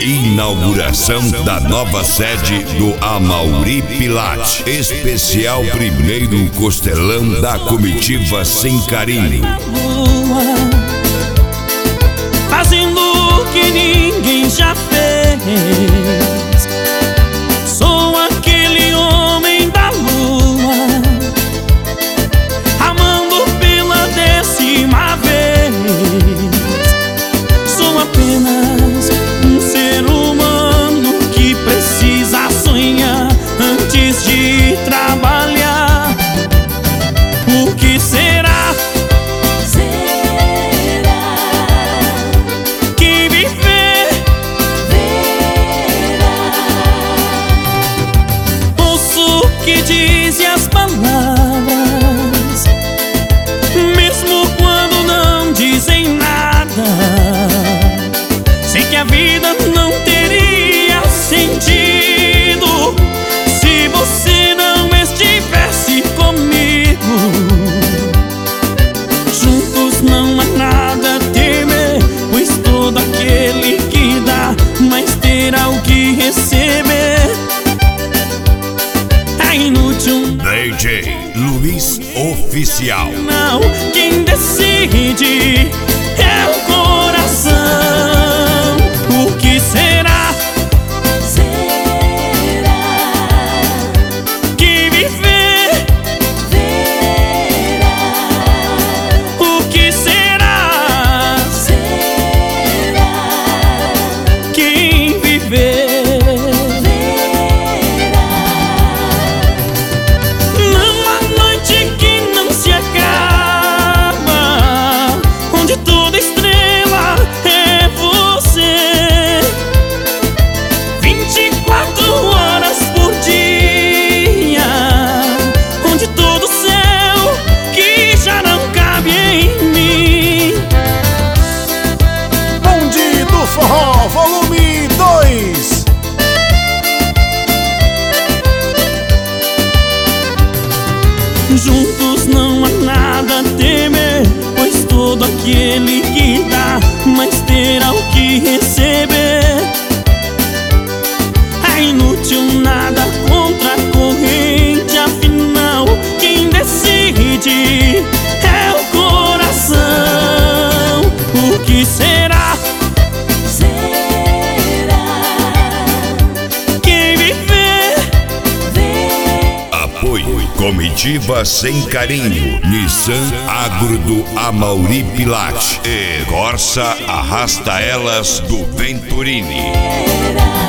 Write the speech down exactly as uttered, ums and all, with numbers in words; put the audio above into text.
Inauguração da nova sede do Amaury Pilates. Especial primeiro costelão da comitiva Sem Carinho. Fazendo o que ninguém já fez. Sou aquele homem da lua, amando pela décima vez. Sou apenas um ser humano que precisa sonhar antes de trabalhar. O que será? Que dizem as palavras, mesmo quando não dizem nada. Sei que a vida não teria sentido se você não estivesse comigo. Juntos não há nada a temer, pois todo aquele que dá mais terá o que receber. D J Luiz Oficial. Não, quem decide é o coração. O que será? Será que viver verá. O que será? Será quem viver Forró, volume dois. Juntos não há nada a temer, pois todo aquele que dá mais terá o que receber. É inútil nada contra a corrente, afinal quem decide é o coração. O que será? Comitiva Sem Carinho, Nissan Agro do Amaury Pilates e Corsa Arrasta Elas do Venturini.